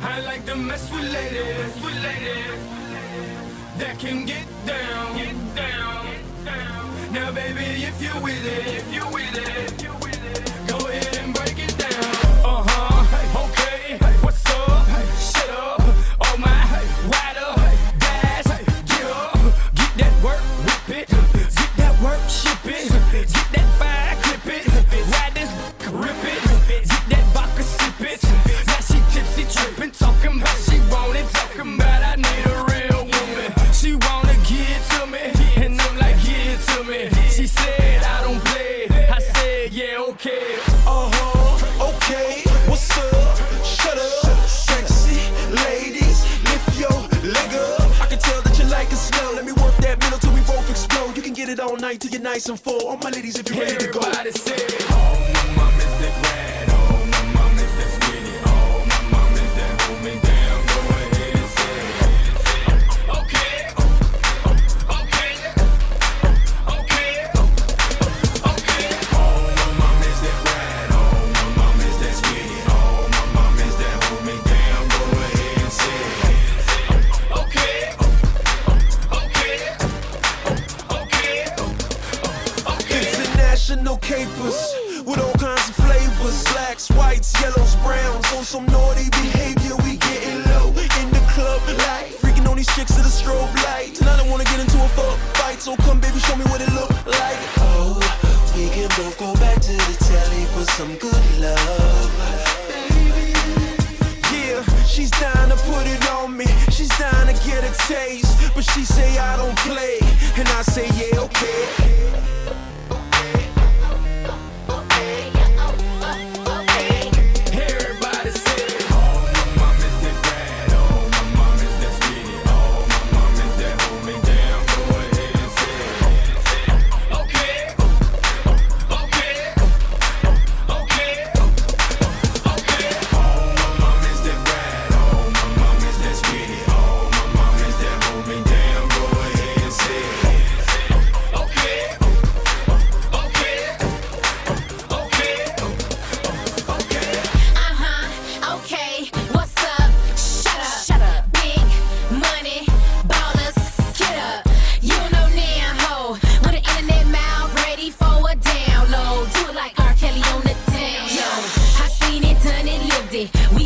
I like to mess with ladies that can get down. Now, baby, if you with it, go ahead and break it down. Okay, what's up? Shut up, oh my, ride up, dash, get up, get that work, whip it, get that work, ship it, get that fire, clip it, ride this, rip it, get that vodka, sip it. Now she tipsy, tripping, talking about she want it, talking about I need a real woman. She wanna give it to me, and I'm like, give it to me. She said I don't play, I said yeah, okay. Okay, what's up? Shut up, sexy ladies, lift your leg up. I can tell that you like it slow. Let me work that middle till we both explode. You can get it all night till you're nice and full. All my ladies, if you're ready to go. Everybody say, oh, my mom is that rad, oh, my mom is that skinny, oh, my mom is that hold me down. Go ahead and say, okay, okay, okay, okay. Oh, my mom is that rad, oh, my mom is that skinny, oh, my mom is that hold me down. Go ahead and say, okay, okay, okay, okay. International capers with all kinds of flavors. Blacks, whites, yellows, browns. On some naughty behavior, we getting low in the club light. Freaking on these chicks to the strobe light. Tonight I wanna get into a fuck fight, so come baby, show me what it look like. Oh, we can both go back to the telly for some good love. Baby, yeah, she's down to put it on me. She's down to get a taste, but she say I don't play, and I say yeah, okay. Everybody say, oh, my mom is that rad, oh, my mom is that skinny, oh, my mom is that hold me down. Go ahead and say, okay, okay, okay, okay. Oh, my mom is that rad, oh, my mom is that skinny, oh, my mom is that hold me down. Go ahead and say, okay, okay, okay, okay. Okay, what's up? Shut up. Big money, ballers, get up. You know now, ho, with an internet mouth ready for a download. Do it like R. Kelly on the down. Yo, I seen it, done it, lived it. We